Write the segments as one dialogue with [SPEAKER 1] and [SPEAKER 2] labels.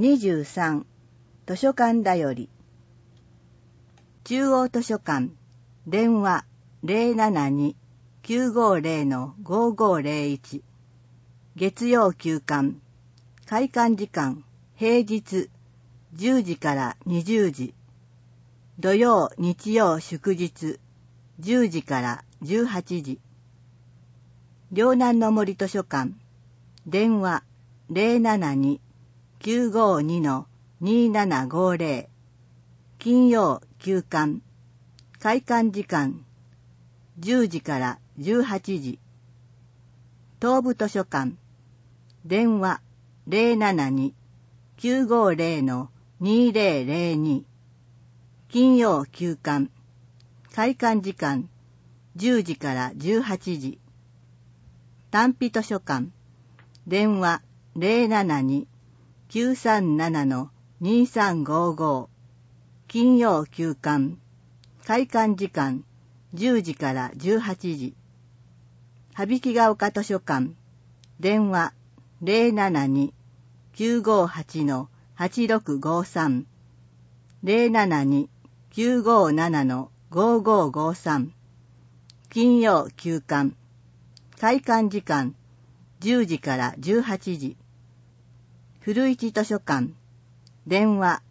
[SPEAKER 1] 23図書館だより。中央図書館電話 072-950-5501 月曜休館開館時間平日10時から20時土曜日曜祝日10時から18時両南の森図書館電話 072-952-2750 金曜休館開館時間10時から18時東部図書館電話 072-950-2002 金曜休館開館時間10時から18時単比図書館電話 072-937-2355 金曜休館開館時間10時から18時羽曳が丘図書館電話 072-958-8653 072-957-5553 金曜休館開館時間10時から18時古市図書館電話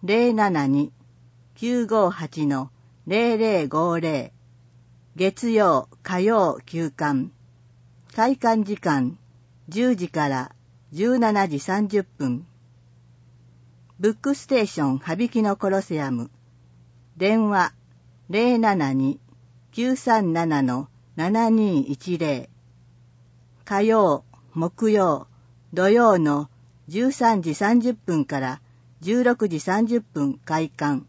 [SPEAKER 1] 072-958-0050 月曜火曜休館開館時間10時から17時30分ブックステーション羽曳のコロセアム電話 072-937-7210 火曜木曜土曜の13時30分から16時30分開館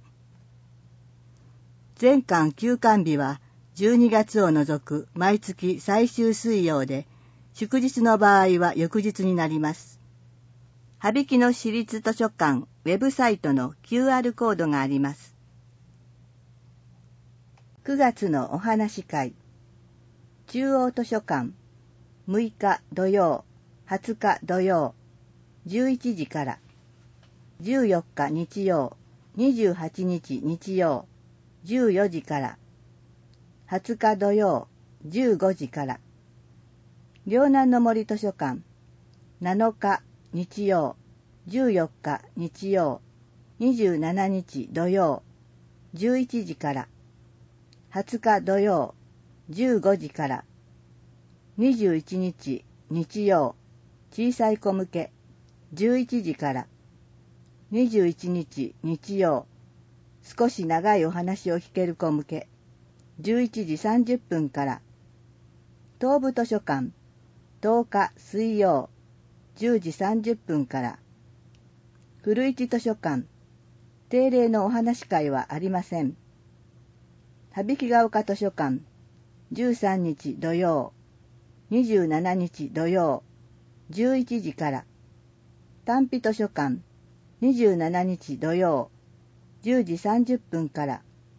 [SPEAKER 1] 全館休館日は12月を除く毎月最終水曜で祝日の場合は翌日になります。羽曳の市立図書館ウェブサイトの QR コードがあります。9月のお話会中央図書館6日土曜20日土曜11時から14日日曜28日日曜14時から20日土曜15時から両南の森図書館7日日曜14日日曜27日土曜11時から20日土曜15時から21日日曜小さい子向け11時から21日日曜少し長いお話を聞ける子向け11時30分から東部図書館10日水曜10時30分から古市図書館定例のお話会はありません。羽曳が丘図書館13日土曜27日土曜11時から単比図書館27日土曜10時30分から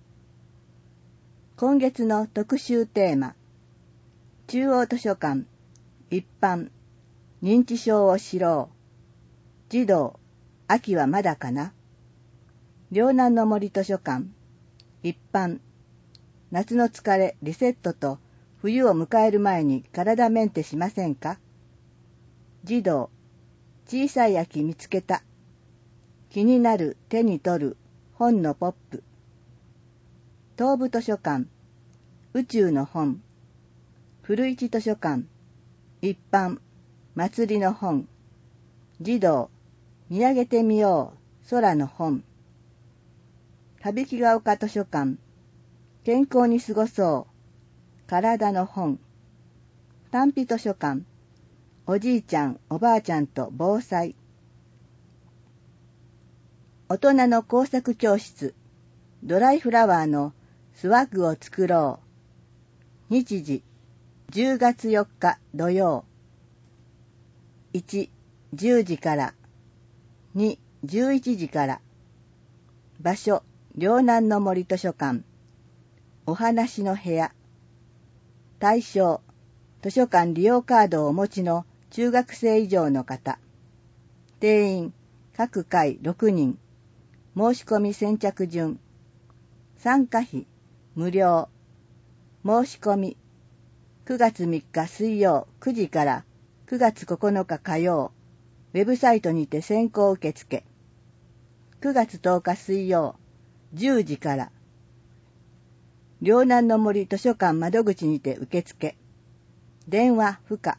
[SPEAKER 1] 今月の特集テーマ中央図書館一般認知症を知ろう児童秋はまだかな両南の森図書館一般夏の疲れリセットと冬を迎える前に体メンテしませんか児童小さい秋見つけた気になる手に取る本のポップ東部図書館宇宙の本古市図書館一般祭りの本児童見上げてみよう空の本羽曳が丘図書館健康に過ごそう体の本単比図書館おじいちゃんおばあちゃんと防災大人の工作教室ドライフラワーのスワッグを作ろう日時10月4日土曜1、10時から2、11時から場所両南の森図書館お話の部屋対象図書館利用カードをお持ちの中学生以上の方定員各回6人。申し込み先着順。参加費無料。申し込み9月3日水曜9時から9月9日火曜、ウェブサイトにて先行受付。9月10日水曜10時から、両南の森図書館窓口にて受付。電話不可。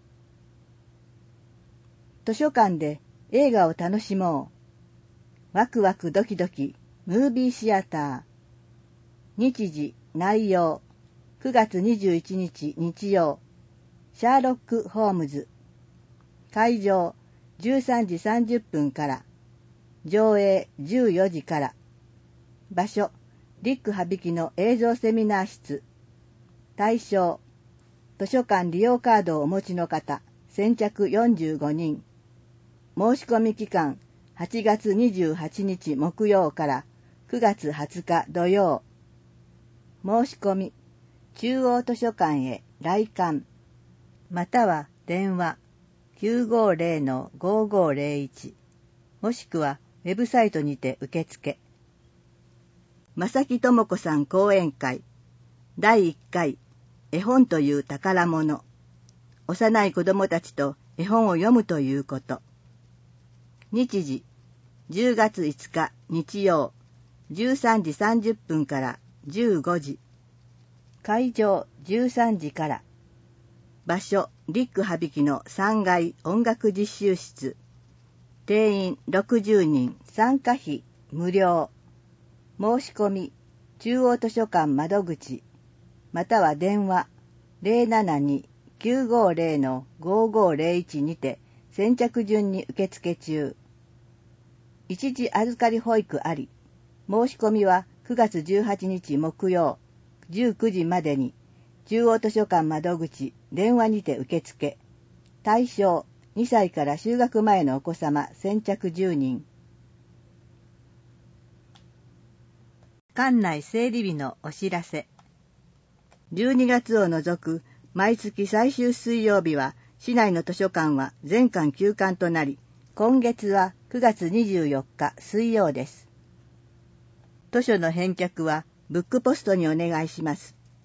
[SPEAKER 1] 図書館で映画を楽しもう。ワクワクドキドキムービーシアター。日時内容9月21日日曜、シャーロック・ホームズ。会場13時30分から、上映14時から。場所リック・ハビキの映像セミナー室。対象図書館利用カードをお持ちの方、先着45人。申し込み期間8月28日木曜から9月20日土曜。申し込み中央図書館へ来館、または電話 950-5501 もしくはウェブサイトにて受付。正木智子さん講演会第1回絵本という宝物。幼い子供たちと絵本を読むということ。日時10月5日日曜13時30分から15時。会場13時から。場所リック・ハビキの3階音楽実習室。定員60人。参加費無料。申し込み中央図書館窓口または電話 072-950-5501 にて先着順に受付中。一時預かり保育あり。申し込みは9月18日木曜19時までに中央図書館窓口電話にて受付。対象2歳から就学前のお子様先着10人。館内整理日のお知らせ。12月を除く毎月最終水曜日は市内の図書館は全館休館となり、今月は9月24日水曜です。図書の返却はブックポストにお願いします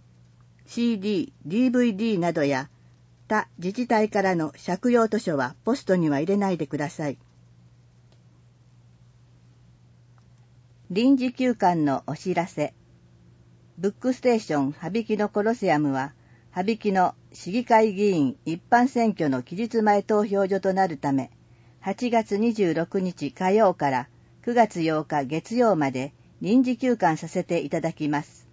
[SPEAKER 1] 。CD、DVD などや他自治体からの借用図書はポストには入れないでください。臨時休館のお知らせ。ブックステーション羽曳野コロセアムは羽曳野市議会議員一般選挙の期日前投票所となるため、8月26日火曜から9月8日月曜まで臨時休館させていただきます。